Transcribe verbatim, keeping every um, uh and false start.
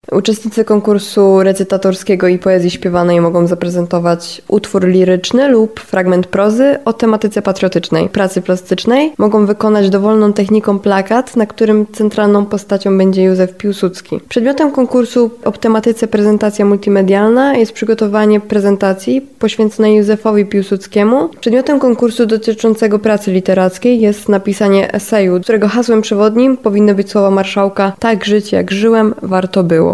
Uczestnicy konkursu recytatorskiego i poezji śpiewanej mogą zaprezentować utwór liryczny lub fragment prozy o tematyce patriotycznej. Pracy plastycznej mogą wykonać dowolną techniką plakat, na którym centralną postacią będzie Józef Piłsudski. Przedmiotem konkursu o tematyce prezentacja multimedialna jest przygotowanie prezentacji poświęconej Józefowi Piłsudskiemu. Przedmiotem konkursu dotyczącego pracy literackiej jest napisanie eseju, którego hasłem przewodnim powinny być słowa marszałka: tak żyć jak żyłem, warto było.